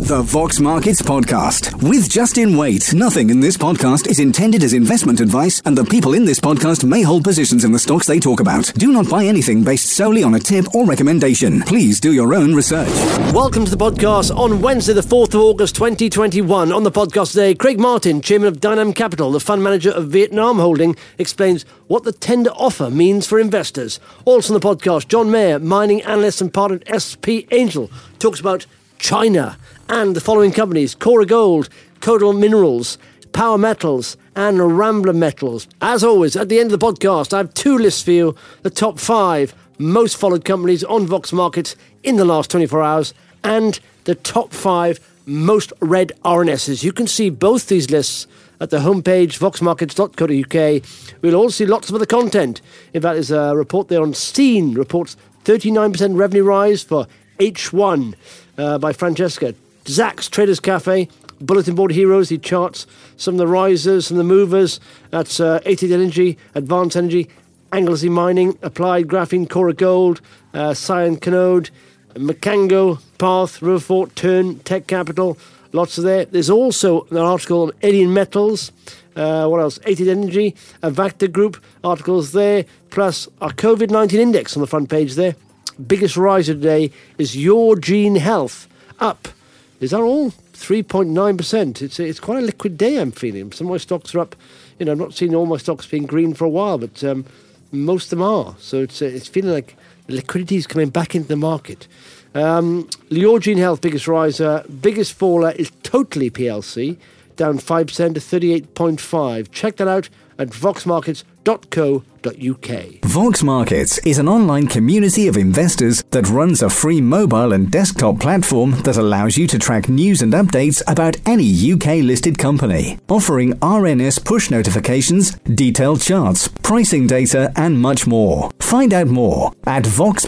The Vox Markets Podcast with Justin Waite. Nothing in this podcast is intended as investment advice, and the people in this podcast may hold positions in the stocks they talk about. Do not buy anything based solely on a tip or recommendation. Please do your own research. Welcome to the podcast on Wednesday, the 4th of August, 2021. On the podcast today, Craig Martin, Chairman of Dynam Capital, the fund manager of Vietnam Holding, explains what the tender offer means for investors. Also on the podcast, John Mayer, mining analyst and part of SP Angel, talks about China and the following companies: Cora Gold, Codal Minerals, Power Metals and Rambler Metals. As always, at the end of the podcast, I have two lists for you: the top 5 most followed companies on Vox Markets in the last 24 hours and the top 5 most read RNSs. You can see both these lists at the homepage, voxmarkets.co.uk. We'll also see lots of other content. In fact, there's a report there on Steen, reports 39% revenue rise for H1 by Francesca. Zacks Traders Cafe, Bulletin Board Heroes, he charts some of the risers, some of the movers. That's 80 Energy, Advanced Energy, Anglesey Mining, Applied Graphene, Cora Gold, Cyan Canode, Macango, Path, Riverfort, Turn, Tech Capital, lots of there. There's also an article on Alien Metals. What else? 80 Energy, Avacta Group, articles there, plus our COVID-19 index on the front page there. Biggest riser today is Your Gene Health, up. Is that all? 3.9%. It's quite a liquid day, I'm feeling. Some of my stocks are up. You know, I've not seen all my stocks being green for a while, but most of them are. So it's feeling like the liquidity is coming back into the market. Your Gene Health, biggest riser. Biggest faller is Totally PLC, down 5% to 38.5. Check that out at voxmarkets.co.uk. Vox Markets is an online community of investors that runs a free mobile and desktop platform that allows you to track news and updates about any UK-listed company, offering RNS push notifications, detailed charts, pricing data, and much more. Find out more at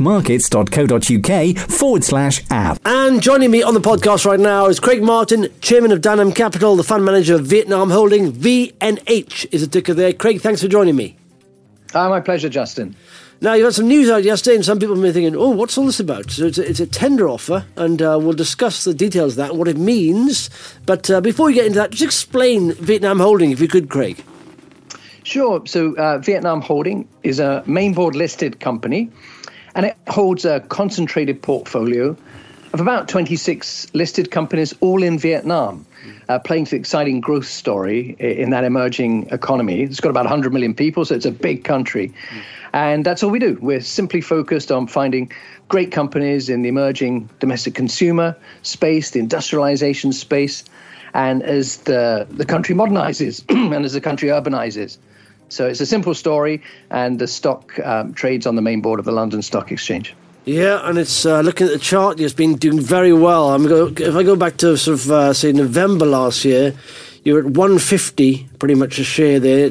voxmarkets.co.uk/app. And joining me on the podcast right now is Craig Martin, Chairman of Dynam Capital, the fund manager of Vietnam Holding. VNH is a ticker there. Craig, thanks for joining me. My pleasure, Justin. Now, you had some news out yesterday, and some people may be thinking, oh, what's all this about? So it's a tender offer, and we'll discuss the details of that and what it means. But before we get into that, just explain Vietnam Holding, if you could, Craig. Sure. So Vietnam Holding is a main board listed company, and it holds a concentrated portfolio of about 26 listed companies, all in Vietnam, playing to the exciting growth story in that emerging economy. It's got about 100 million people, so it's a big country. And that's all we do. We're simply focused on finding great companies in the emerging domestic consumer space, the industrialization space, and as the country modernizes and as the country urbanizes. So it's a simple story, and the stock trades on the main board of the London Stock Exchange. Yeah, and it's looking at the chart, it's been doing very well. If I go back to sort of, say, November last year, you're at 150, pretty much a share there,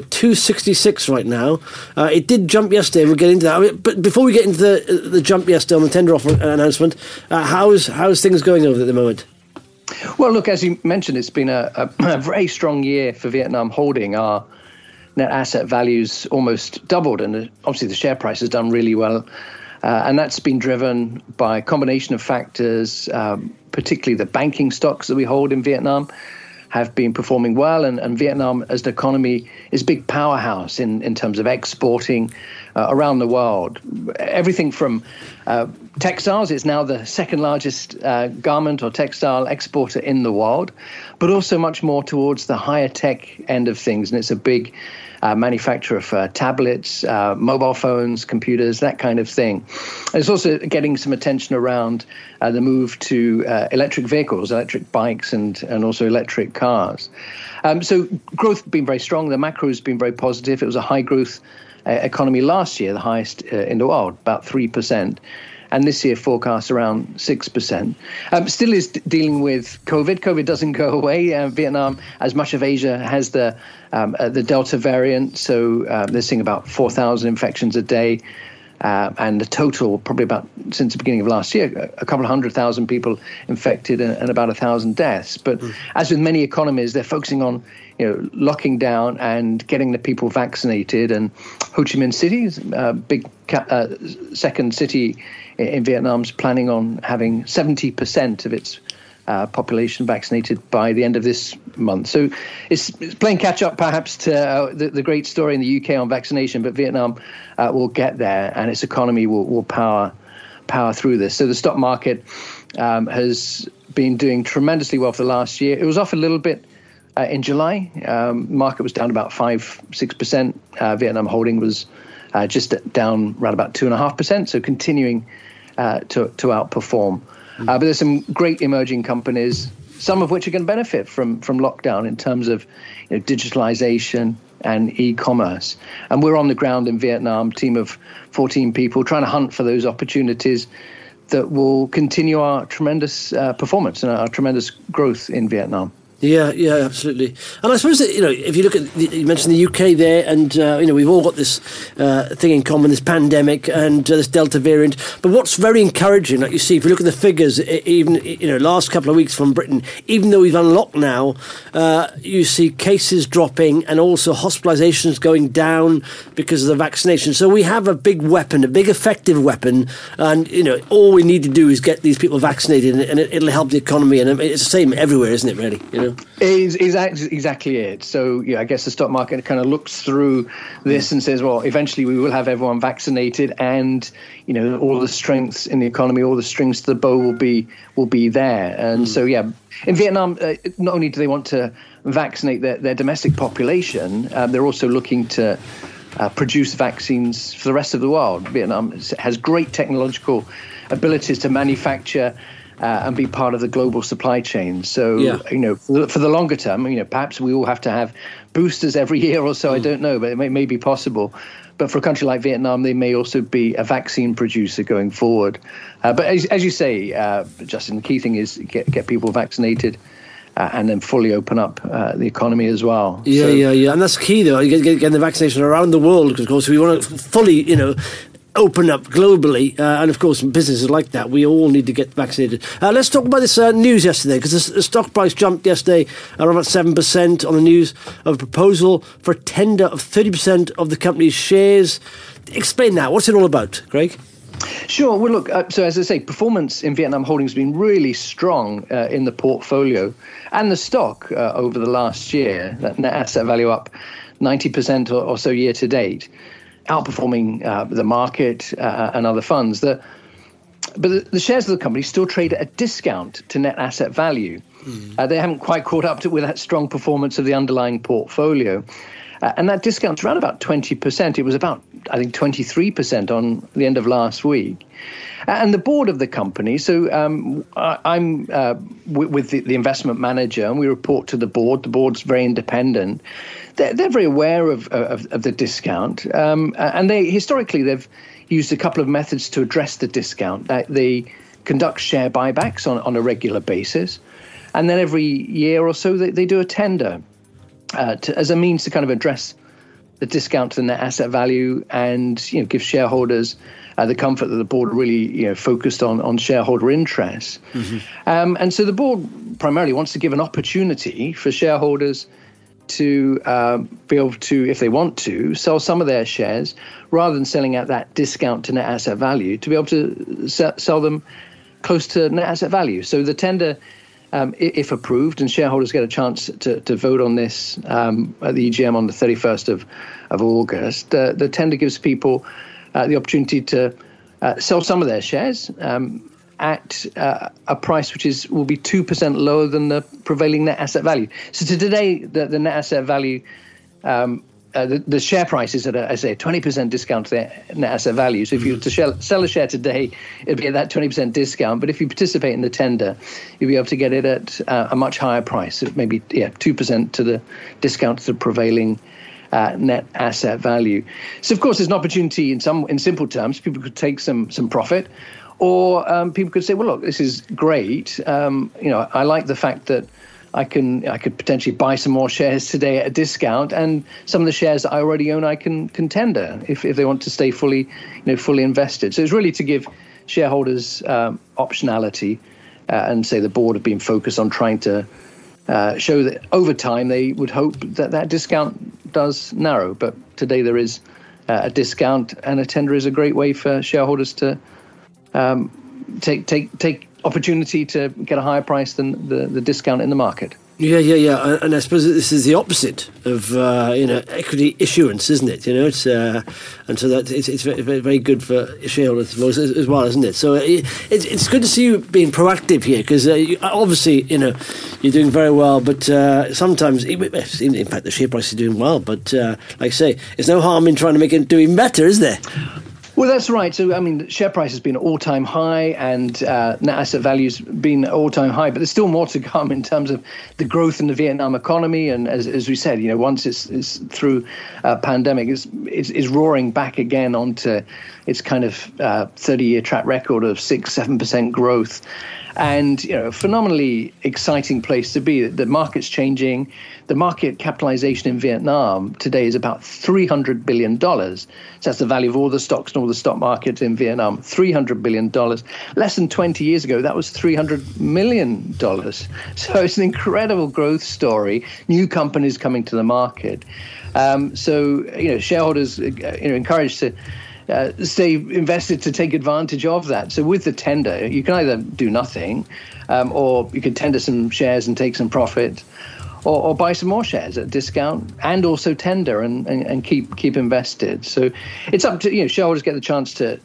266 right now. It did jump yesterday, we'll get into that. But before we get into the jump yesterday on the tender offer announcement, how's things going over at the moment? Well, look, as you mentioned, it's been a very strong year for Vietnam Holding. Our net asset values almost doubled, and obviously the share price has done really well. And that's been driven by a combination of factors, particularly the banking stocks that we hold in Vietnam have been performing well. And Vietnam as an economy is a big powerhouse in terms of exporting around the world. Everything from textiles, it's now the second largest garment or textile exporter in the world, but also much more towards the higher tech end of things. And it's a big manufacturer for tablets, mobile phones, computers, that kind of thing. And it's also getting some attention around the move to electric vehicles, electric bikes, and also electric cars. So growth has been very strong. The macro has been very positive. It was a high growth economy last year, the highest in the world, about 3%. And this year forecasts around 6%. Still is dealing with COVID. COVID doesn't go away. Vietnam, as much of Asia, has the Delta variant. So they're seeing about 4,000 infections a day. And the total, probably about since the beginning of last year, a couple of 100,000 people infected and about 1,000 deaths. But as with many economies, they're focusing on locking down and getting the people vaccinated. And Ho Chi Minh City is a big second city in Vietnam's planning on having 70% of its population vaccinated by the end of this month. So it's playing catch up perhaps to the great story in the UK on vaccination, but Vietnam will get there, and its economy will power through this. So the stock market has been doing tremendously well for the last year. It was off a little bit in July. Market was down about 5-6%. Vietnam Holding was just down around about 2.5%. So continuing to outperform. But there's some great emerging companies, some of which are going to benefit from lockdown in terms of digitalization and e-commerce. And we're on the ground in Vietnam, team of 14 people, trying to hunt for those opportunities that will continue our tremendous performance and our tremendous growth in Vietnam. Yeah, absolutely. And I suppose that, if you look at, you mentioned the UK there, and, we've all got this thing in common, this pandemic and this Delta variant. But what's very encouraging, like you see, if you look at the figures, even, last couple of weeks from Britain, even though we've unlocked now, you see cases dropping and also hospitalizations going down because of the vaccination. So we have a big weapon, a big effective weapon. And, all we need to do is get these people vaccinated, and it'll help the economy. And it's the same everywhere, isn't it, really? Is exactly it. So I guess the stock market kind of looks through this and says, well, eventually we will have everyone vaccinated, and all the strengths in the economy, all the strings to the bow will be there. And so in Vietnam, not only do they want to vaccinate their domestic population, they're also looking to produce vaccines for the rest of the world. Vietnam has great technological abilities to manufacture and be part of the global supply chain. So, for the longer term, perhaps we will have to have boosters every year or so. I don't know, but it may be possible. But for a country like Vietnam, they may also be a vaccine producer going forward. But as you say, Justin, the key thing is get people vaccinated and then fully open up the economy as well. Yeah. And that's key, though, getting the vaccination around the world, because, of course, we want to fully, open up globally, and of course businesses like that, we all need to get vaccinated. Let's talk about this news yesterday, because the stock price jumped yesterday around about 7% on the news of a proposal for a tender of 30% of the company's shares. Explain that. What's it all about, Craig? Sure. Well, look, so as I say, performance in Vietnam Holding has been really strong in the portfolio and the stock over the last year. That net asset value up 90% or so year to date, outperforming the market and other funds. But the shares of the company still trade at a discount to net asset value. They haven't quite caught up with that strong performance of the underlying portfolio. And that discount's around about 20%. It was about, I think, 23% on the end of last week. And the board of the company, so I'm with the investment manager, and we report to the board. The board's very independent. They're very aware of the discount, and historically they've used a couple of methods to address the discount. They conduct share buybacks on a regular basis, and then every year or so they do a tender as a means to kind of address the discount to the net asset value, and give shareholders the comfort that the board really focused on shareholder interests. And so the board primarily wants to give an opportunity for shareholders to be able to, if they want to, sell some of their shares rather than selling at that discount to net asset value, to be able to sell them close to net asset value. So the tender, if approved, and shareholders get a chance to vote on this at the EGM on the 31st of August, the tender gives people the opportunity to sell some of their shares at a price which will be 2% lower than the prevailing net asset value. So today, the net asset value, the share price is at a 20% discount to the net asset value. So if you were to sell a share today, it'd be at that 20% discount. But if you participate in the tender, you'll be able to get it at a much higher price, maybe 2% to the discount to the prevailing net asset value. So of course, there's an opportunity in simple terms. People could take some profit. Or people could say, well, look, this is great. I like the fact that I could potentially buy some more shares today at a discount, and some of the shares that I already own I can tender if they want to stay fully invested. So it's really to give shareholders optionality, and say the board have been focused on trying to show that over time they would hope that discount does narrow. But today there is a discount, and a tender is a great way for shareholders to take opportunity to get a higher price than the discount in the market. Yeah. And I suppose this is the opposite of equity issuance, isn't it? It's and so that it's very, very good for shareholders as well, isn't it? So it's good to see you being proactive here, because obviously you're doing very well, but sometimes, in fact, the share price is doing well. But like I say, there's no harm in trying to make it doing better, is there? Well, that's right. So, I mean, the share price has been at all-time high, and net asset value's been at all-time high. But there's still more to come in terms of the growth in the Vietnam economy. And as we said, once it's through pandemic, it's roaring back again onto its kind of 30-year track record of 6-7% growth. And, a phenomenally exciting place to be. The market's changing. The market capitalization in Vietnam today is about $300 billion. So that's the value of all the stocks and all the stock markets in Vietnam, $300 billion. Less than 20 years ago, that was $300 million. So it's an incredible growth story. New companies coming to the market. So, shareholders, encouraged to stay invested to take advantage of that. So with the tender, you can either do nothing, or you can tender some shares and take some profit, or buy some more shares at a discount, and also tender and keep invested. So it's up to shareholders get the chance to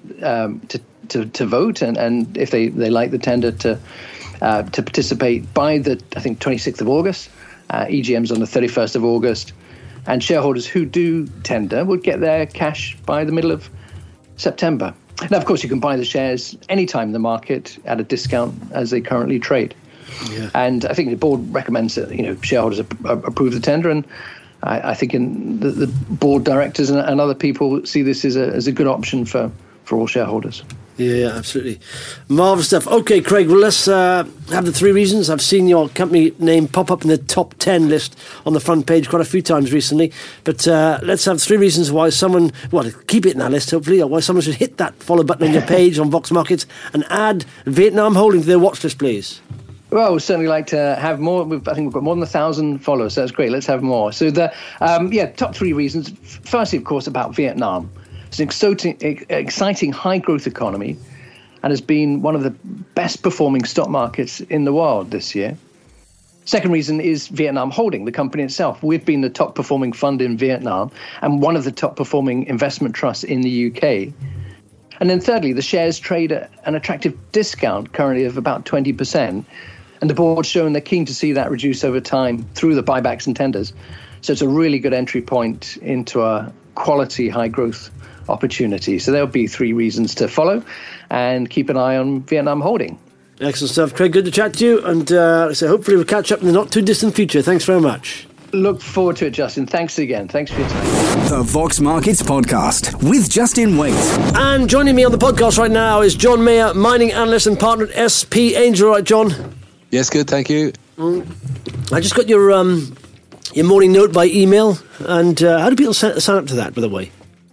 vote, and if they like the tender to participate by the 26th of August. EGM's on the 31st of August, and shareholders who do tender would get their cash by the middle of September. Now, of course, you can buy the shares anytime in the market at a discount as they currently trade. Yeah. And I think the board recommends that shareholders approve the tender, and I think the board directors and other people see this as a good option for all shareholders. Yeah, absolutely. Marvellous stuff. Okay, Craig, well, let's have the 3 reasons. I've seen your company name pop up in the top 10 list on the front page quite a few times recently. But let's have 3 reasons why someone, keep it in that list, hopefully, or why someone should hit that follow button on your page on Vox Markets and add Vietnam Holding to their watch list, please. Well, we'd certainly like to have more. I think we've got more than 1,000 followers, so that's great. Let's have more. So the top 3 reasons. Firstly, of course, about Vietnam. It's an exciting high-growth economy and has been one of the best-performing stock markets in the world this year. Second reason is Vietnam Holding, the company itself. We've been the top-performing fund in Vietnam and one of the top-performing investment trusts in the UK. And then thirdly, the shares trade at an attractive discount currently of about 20%. And the board's shown they're keen to see that reduce over time through the buybacks and tenders. So it's a really good entry point into a quality high-growth opportunity. So there'll be 3 reasons to follow, and keep an eye on Vietnam Holding. Excellent stuff, Craig. Good to chat to you, and so hopefully we'll catch up in the not too distant future. Thanks very much. Look forward to it, Justin. Thanks again. Thanks for your time. The Vox Markets Podcast with Justin Waite. And joining me on the podcast right now is John Mayer, mining analyst and partner at SP Angel. Right, John? Yes, good. Thank you. I just got your morning note by email, and how do people sign up to that, by the way?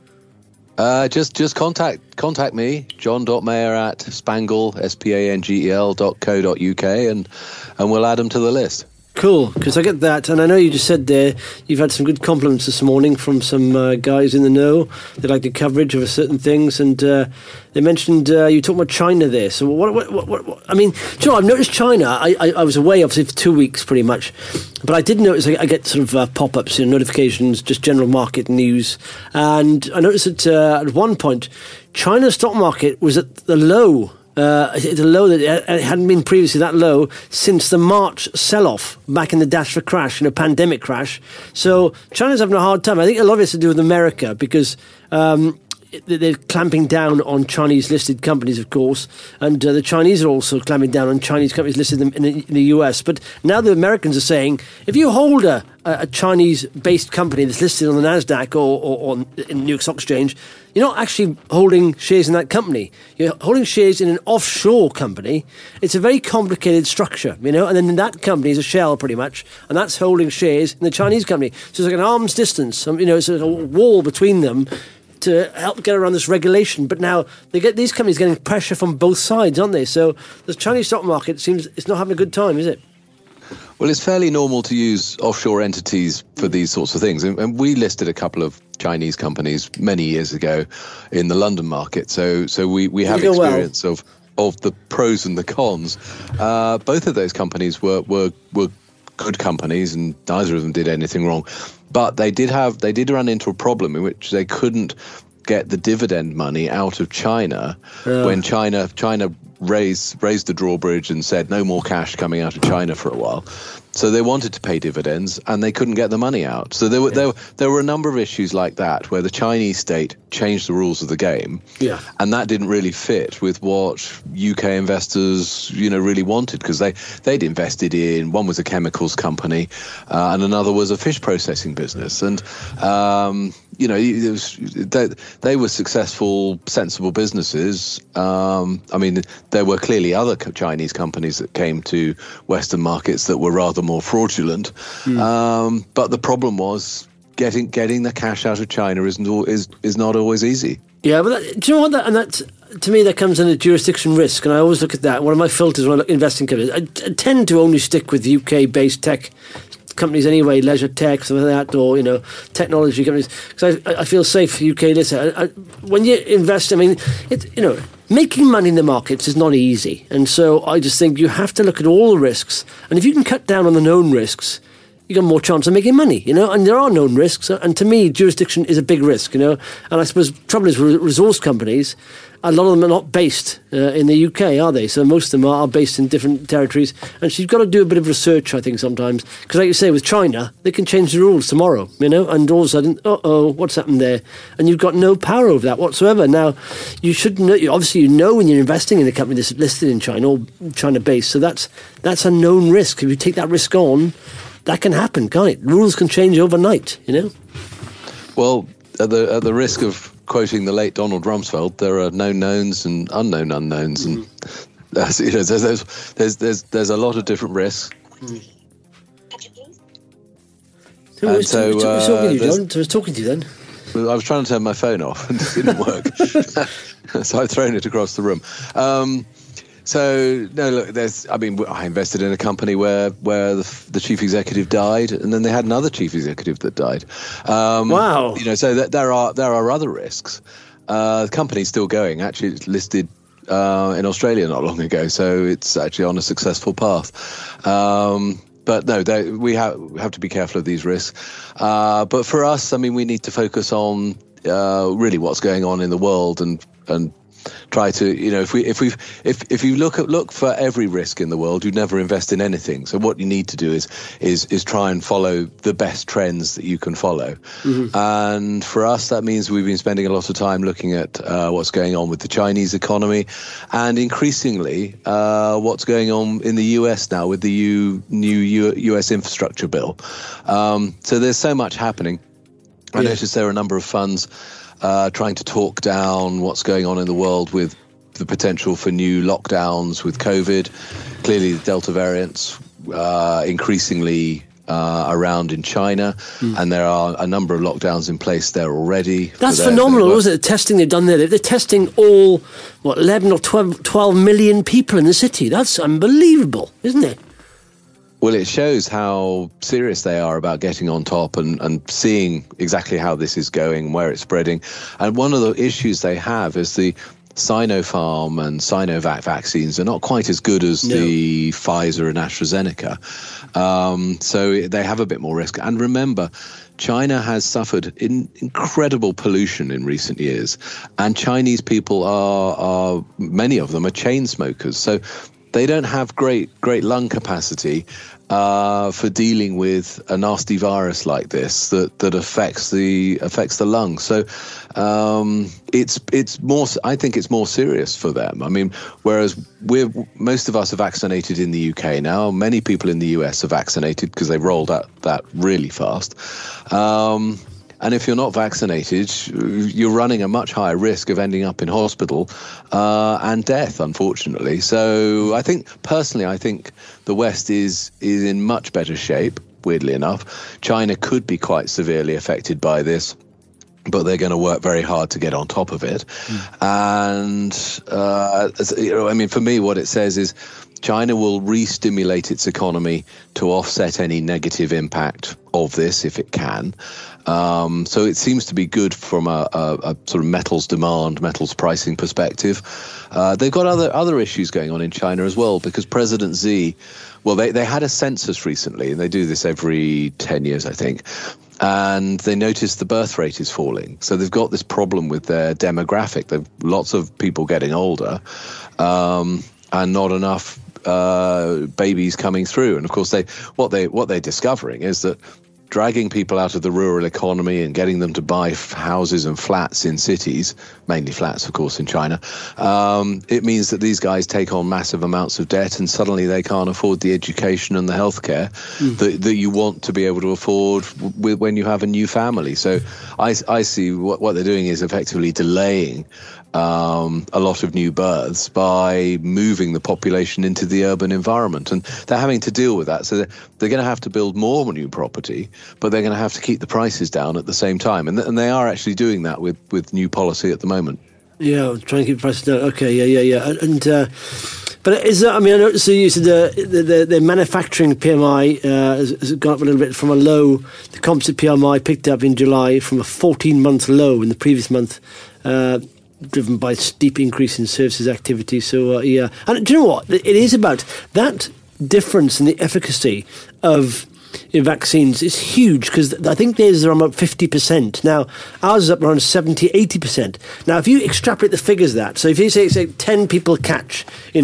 Just contact me, john.mayer@spangle, spangel.co.uk, and we'll add them to the list. Cool, because I get that, and I know you just said there you've had some good compliments this morning from some guys in the know. They like the coverage of certain things, and they mentioned you talking about China there. So what I mean, I've noticed China. I was away obviously for 2 weeks pretty much, but I did notice I get sort of pop-ups and notifications, just general market news, and I noticed that at one point China's stock market was at the low. It's a low that it hadn't been previously that low since the March sell-off back in the dash for crash, pandemic crash. So China's having a hard time. I think a lot of it's to do with America because they're clamping down on Chinese-listed companies, of course, and the Chinese are also clamping down on Chinese companies listed in the US. But now the Americans are saying, if you hold a Chinese-based company that's listed on the NASDAQ or in New York Stock Exchange, you're not actually holding shares in that company. You're holding shares in an offshore company. It's a very complicated structure, and then that company is a shell pretty much, and that's holding shares in the Chinese company. So it's like an arm's distance, it's a wall between them to help get around this regulation. But now these companies getting pressure from both sides, aren't they? So the Chinese stock market seems it's not having a good time, is it? Well, it's fairly normal to use offshore entities for these sorts of things. And we listed a couple of Chinese companies many years ago in the London market. So we have experience of of the pros and the cons. Both of those companies were good companies, and neither of them did anything wrong. But they did run into a problem in which they couldn't get the dividend money out of China when China raised the drawbridge and said no more cash coming out of China for a while. So they wanted to pay dividends and they couldn't get the money out. So there were a number of issues like that where the Chinese state changed the rules of the game. Yeah. And that didn't really fit with what UK investors, really wanted, because they'd invested in, one was a chemicals company and another was a fish processing business. And, they were successful, sensible businesses. There were clearly other Chinese companies that came to Western markets that were rather more fraudulent. But the problem was getting the cash out of China is not always easy. Yeah, but do you know what? That to me, that comes under jurisdiction risk, and I always look at that. One of my filters when I look at investing companies, I tend to only stick with UK-based tech companies anyway, leisure tech, something like that, or technology companies, because I feel safe for UK listed. When you invest, making money in the markets is not easy, and so I just think you have to look at all the risks, and if you can cut down on the known risks, you got more chance of making money, and there are known risks, and to me, jurisdiction is a big risk, and I suppose the trouble is with resource companies, a lot of them are not based in the UK, are they? So most of them are based in different territories, and so you've got to do a bit of research, I think, sometimes, because like you say, with China, they can change the rules tomorrow, and all of a sudden, what's happened there? And you've got no power over that whatsoever. Now, you should know, obviously when you're investing in a company that's listed in China or China-based, so that's a known risk. If you take that risk on, that can happen, can't it? Rules can change overnight, Well, at the risk of quoting the late Donald Rumsfeld, there are known knowns and unknown unknowns, and there's a lot of different risks. Who was talking to you, John? I was talking to you then. I was trying to turn my phone off and it didn't work, so I've thrown it across the room. So no, look. I invested in a company where the chief executive died, and then they had another chief executive that died. Wow. So that there are other risks. The company's still going. Actually, it's listed in Australia not long ago, so it's actually on a successful path. But no, we have to be careful of these risks. But for us, we need to focus on really what's going on in the world and try to, if you look for every risk in the world, you'd never invest in anything. So what you need to do is try and follow the best trends that you can follow. Mm-hmm. And for us, that means we've been spending a lot of time looking at what's going on with the Chinese economy, and increasingly what's going on in the US now with the new US infrastructure bill. So there's so much happening. I noticed there are a number of funds trying to talk down what's going on in the world with the potential for new lockdowns with COVID. Clearly, the Delta variants increasingly around in China, and there are a number of lockdowns in place there already. That's phenomenal, isn't it? The testing they've done there. They're testing all, 11 or 12 million people in the city. That's unbelievable, isn't it? Well, it shows how serious they are about getting on top and seeing exactly how this is going, where it's spreading. And one of the issues they have is the Sinopharm and Sinovac vaccines are not quite as good as the Pfizer and AstraZeneca. So they have a bit more risk. And remember, China has suffered incredible pollution in recent years. And Chinese people are many of them are chain smokers. So they don't have great lung capacity for dealing with a nasty virus like this that affects the lungs. So it's more. I think it's more serious for them. Whereas most of us are vaccinated in the UK now. Many people in the US are vaccinated because they've rolled out that really fast. And if you're not vaccinated, you're running a much higher risk of ending up in hospital and death, unfortunately. So I think the West is in much better shape, weirdly enough. China could be quite severely affected by this, but they're going to work very hard to get on top of it. And, for me, what it says is China will re-stimulate its economy to offset any negative impact of this if it can. So it seems to be good from a sort of metals demand, metals pricing perspective. They've got other issues going on in China as well, because President Xi, well, they had a census recently, and they do this every 10 years, I think. And they noticed the birth rate is falling. So they've got this problem with their demographic. They've lots of people getting older, and not enough babies coming through. And of course, what they're discovering is that dragging people out of the rural economy and getting them to buy houses and flats in cities, mainly flats, of course, in China, it means that these guys take on massive amounts of debt, and suddenly they can't afford the education and the healthcare that you want to be able to afford when you have a new family. So I see what they're doing is effectively delaying a lot of new births by moving the population into the urban environment, and they're having to deal with that. So they're going to have to build more new property, but they're going to have to keep the prices down at the same time, and they are actually doing that with new policy at the moment. Yeah, trying to keep the prices down. Okay, yeah, and but is that? I mean, I noticed you said the manufacturing PMI has gone up a little bit from a low. The composite PMI picked up in July from a 14-month low in the previous month. Driven by steep increase in services activity. So, yeah. And do you know what? It is about that difference in the efficacy of vaccines is huge, because I think theirs are about 50%. Now, ours is up around 70, 80%. Now, if you extrapolate the figures of that, so if you say 10 people catch,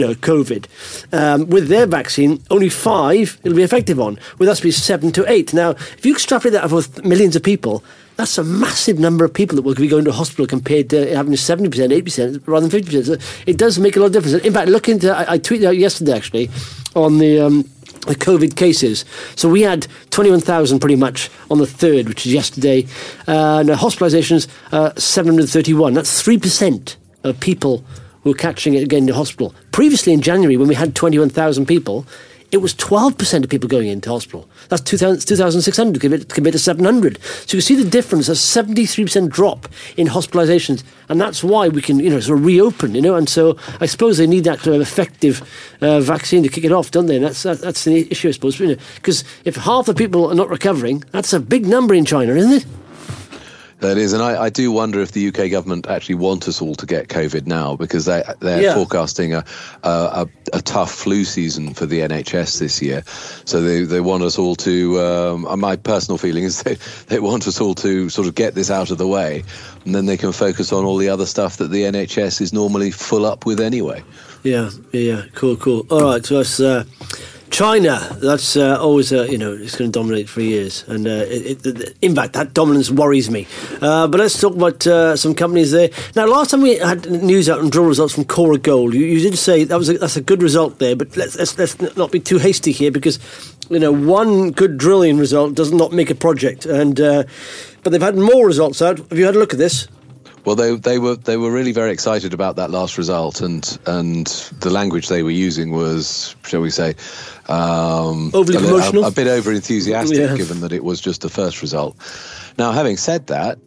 COVID, with their vaccine, only 5 it'll be effective on. With us, it'll be 7 to 8. Now, if you extrapolate that over millions of people, that's a massive number of people that will be going to hospital compared to having 70%, 80% rather than 50%. So it does make a lot of difference. In fact, look into, I tweeted out yesterday actually on the COVID cases. So we had 21,000 pretty much on the 3rd, which is yesterday. Now hospitalizations, 731. That's 3% of people who are catching it again in the hospital. Previously in January, when we had 21,000 people, it was 12% of people going into hospital. That's 2,600 compared to 700. So you see the difference, a 73% drop in hospitalizations. And that's why we can, sort of reopen, And so I suppose they need that kind of effective vaccine to kick it off, don't they? And that's the issue, I suppose. Because if half the people are not recovering, that's a big number in China, isn't it? That is, and I do wonder if the UK government actually want us all to get COVID now, because they're forecasting a tough flu season for the NHS this year. So they want us all to, my personal feeling is they want us all to sort of get this out of the way, and then they can focus on all the other stuff that the NHS is normally full up with anyway. Yeah, cool. All right, so that's... China, that's always, it's going to dominate for years. And in fact, that dominance worries me. But let's talk about some companies there. Now, last time we had news out on drill results from Cora Gold, you did say that's a good result there. But let's not be too hasty here, because, one good drilling result does not make a project. And but they've had more results out. Have you had a look at this? Well, they were really very excited about that last result, and the language they were using was, shall we say, overly promotional, a bit over enthusiastic, given that it was just the first result. Now, having said that,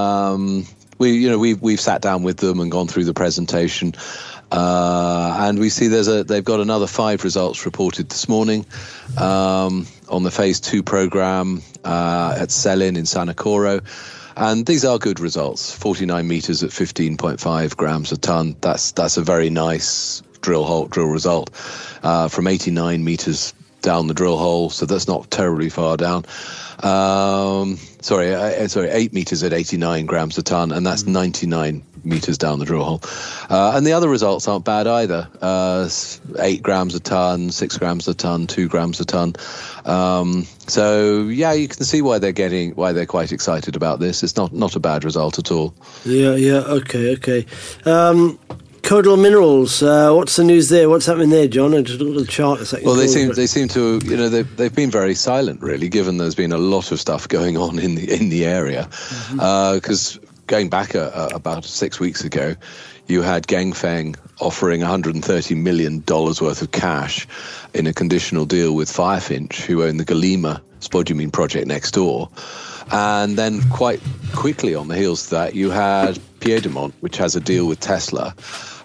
we've sat down with them and gone through the presentation, and we see they've got another 5 results reported this morning on the Phase 2 program at Selin in Sanacoro. And these are good results. 49 metres at 15.5 grams a tonne. That's a very nice drill result from 89 metres down the drill hole. So that's not terribly far down. 8 metres at 89 grams a tonne, and that's 99 metres down the drill hole. And the other results aren't bad either. 8 grams a tonne, 6 grams a tonne, 2 grams a tonne. So yeah, you can see why they're quite excited about this. It's not a bad result at all. Yeah. Okay. Codal Minerals. What's the news there? What's happening there, John? I just looked at the chart a second. Well, they seem to, they've been very silent, really, given there's been a lot of stuff going on in the area. Because going back about 6 weeks ago, you had Ganfeng offering $130 million worth of cash in a conditional deal with Firefinch, who own the Galima spodumene project next door. And then quite quickly on the heels of that, you had Piedmont, which has a deal with Tesla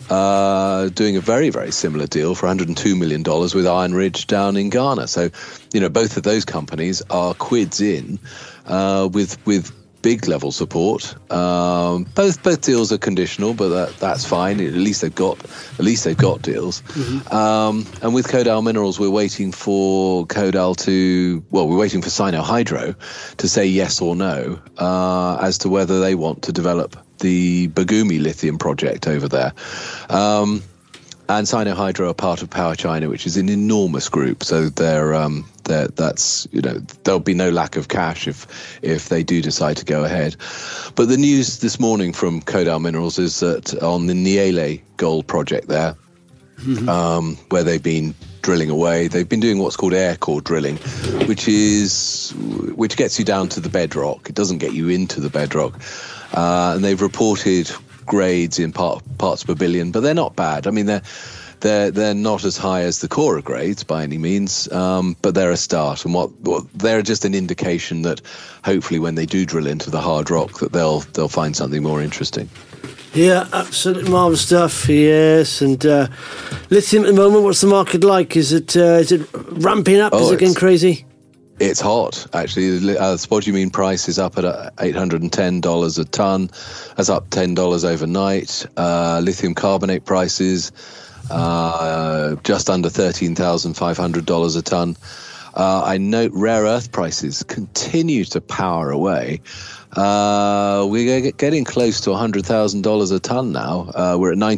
doing a very, very similar deal for $102 million with Iron Ridge down in Ghana. So, both of those companies are quids in with big level support. Both deals are conditional, but that's fine. At least they've got deals. Mm-hmm. And with Kodal Minerals, we're waiting for we're waiting for Sinohydro to say yes or no as to whether they want to develop the Bougoumi lithium project over there. And Sinohydro are part of PowerChina, which is an enormous group. So there'll be no lack of cash if they do decide to go ahead. But the news this morning from Kodal Minerals is that on the Niele gold project there, mm-hmm. Where they've been drilling away, they've been doing what's called air core drilling, which gets you down to the bedrock. It doesn't get you into the bedrock. And they've reported grades in parts per billion, but they're not bad. I mean, they're not as high as the Cora grades by any means, but they're a start. And what they're just an indication that hopefully when they do drill into the hard rock, that they'll find something more interesting. Yeah, absolutely marvellous stuff. Yes, and lithium at the moment. What's the market like? Is it ramping up? Is it getting crazy? It's hot, actually. The spodumene price is up at $810 a ton. That's up $10 overnight. Lithium carbonate prices just under $13,500 a ton. I note rare earth prices continue to power away. We're getting close to $100,000 a ton now. We're at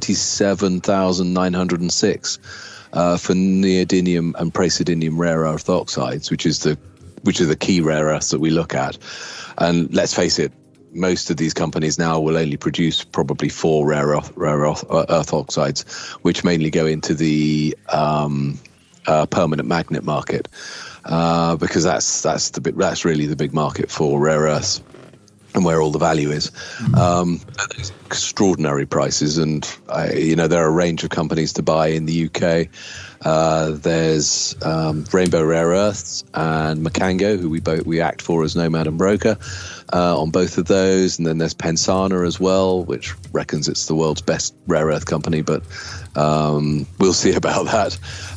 97,906 for neodymium and praseodymium rare earth oxides, which is the key rare earths that we look at. And let's face it, most of these companies now will only produce probably 4 rare earth oxides, which mainly go into the permanent magnet market, because that's really the big market for rare earths and where all the value is. Extraordinary prices, and there are a range of companies to buy in the UK. There's Rainbow Rare Earths and Macango, who we act for as Nomad and Broker on both of those. And then there's Pensana as well, which reckons it's the world's best rare earth company, but we'll see about that.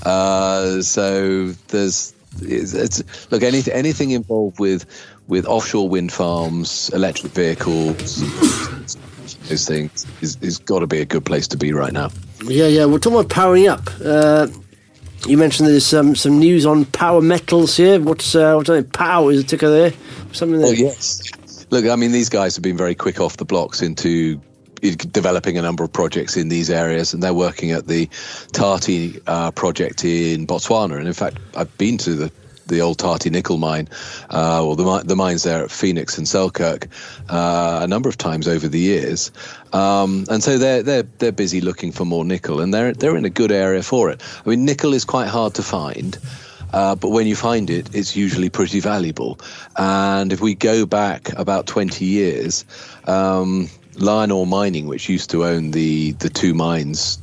So look, anything involved with offshore wind farms, electric vehicles, those things is got to be a good place to be right now. Yeah. We're talking about powering up. You mentioned there's some news on Power Metals here. What's Power is a ticker there? Something there. Oh yes. Look, I mean, these guys have been very quick off the blocks into developing a number of projects in these areas, and they're working at the Tati project in Botswana. And in fact, I've been to the old Tati nickel mine, or the mines there at Phoenix and Selkirk, a number of times over the years, and so they're busy looking for more nickel, and they're in a good area for it. I mean, nickel is quite hard to find, but when you find it, it's usually pretty valuable. And if we go back about 20 years, Lion Ore Mining, which used to own the 2 mines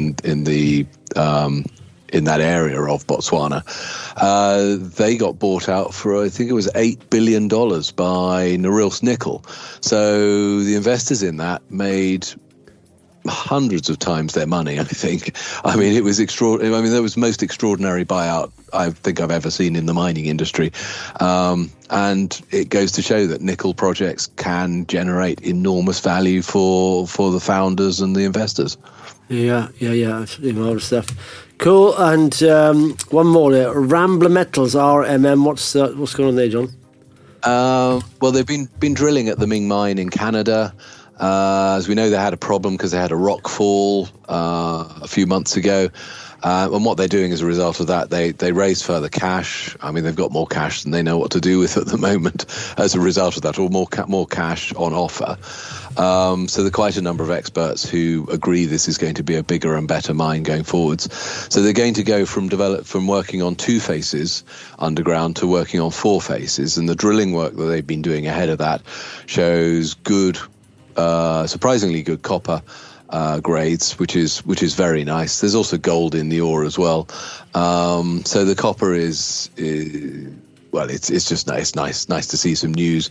in that area of Botswana, they got bought out for, I think it was $8 billion by Norilsk Nickel. So the investors in that made hundreds of times their money, I think. I mean, it was extraordinary. I mean, that was the most extraordinary buyout I think I've ever seen in the mining industry. And it goes to show that nickel projects can generate enormous value for the founders and the investors. Yeah, absolutely marvelous stuff. Cool. And one more there, Rambler Metals, RMM. What's going on there, John? Well, they've been drilling at the Ming mine in Canada. As we know, they had a problem because they had a rock fall a few months ago. And what they're doing as a result of that, they raise further cash. I mean, they've got more cash than they know what to do with at the moment as a result of that, or more cash on offer. So there are quite a number of experts who agree this is going to be a bigger and better mine going forwards. So they're going to go from working on 2 faces underground to working on 4 faces. And the drilling work that they've been doing ahead of that shows surprisingly good copper grades, which is very nice. There's also gold in the ore as well. So the copper is it's just nice to see some news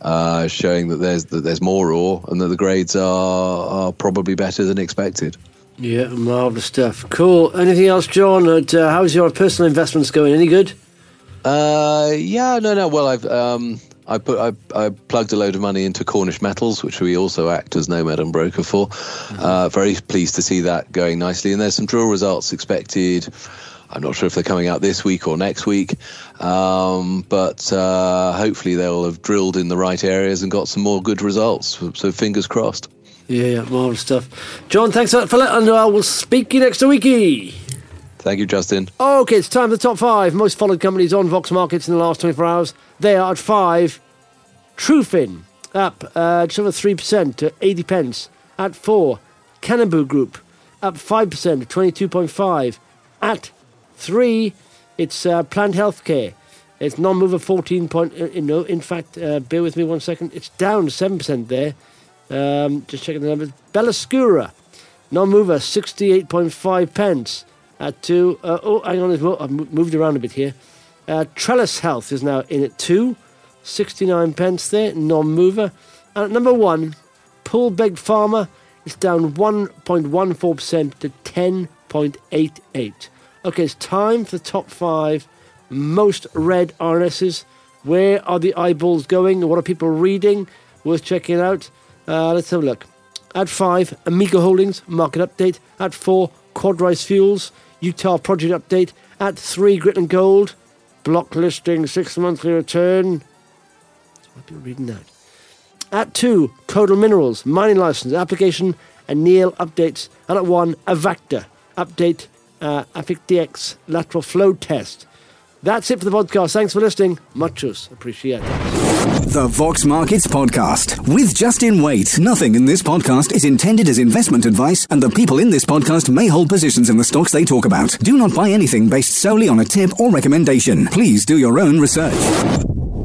showing that there's more ore and that the grades are probably better than expected. Yeah, marvellous stuff. Cool. Anything else, John? How's your personal investments going? Any good? No. Well, I plugged a load of money into Cornish Metals, which we also act as Nomad and broker for. Very pleased to see that going nicely. And there's some drill results expected. I'm not sure if they're coming out this week or next week, but hopefully they'll have drilled in the right areas and got some more good results. So fingers crossed. Yeah, marvellous stuff. John, thanks a lot for that, and I will speak to you next weeky. Thank you, Justin. Okay, it's time for the top 5 most followed companies on Vox Markets in the last 24 hours. They are at 5. Trufin, up just over 3% to 80 pence. At 4, Canaboo Group, up 5% to 22.5. At 3, it's Plant Healthcare. It's non-mover 14 point. In fact, bear with me 1 second. It's down 7% there. Just checking the numbers. Bellascura, non-mover 68.5 pence. At 2, hang on, I've moved around a bit here. Trellis Health is now in at 2, 69 pence there, non-mover. And at number 1, Poolbeg Pharma is down 1.14% to 10.88. Okay, it's time for the top 5 most read RNSs. Where are the eyeballs going? What are people reading? Worth checking out. Let's have a look. At 5, Amigo Holdings, market update. At 4, Quadrise Fuels, Utah project update. At 3, Grit and Gold, block listing, 6 monthly return. That's what people reading that. At 2, Codal Minerals, mining license, application, and NEAL updates. And at 1, Avacta, update, AFIC-DX, lateral flow test. That's it for the podcast. Thanks for listening. Muchos appreciated. The Vox Markets Podcast with Justin Waite. Nothing in this podcast is intended as investment advice, and the people in this podcast may hold positions in the stocks they talk about. Do not buy anything based solely on a tip or recommendation. Please do your own research.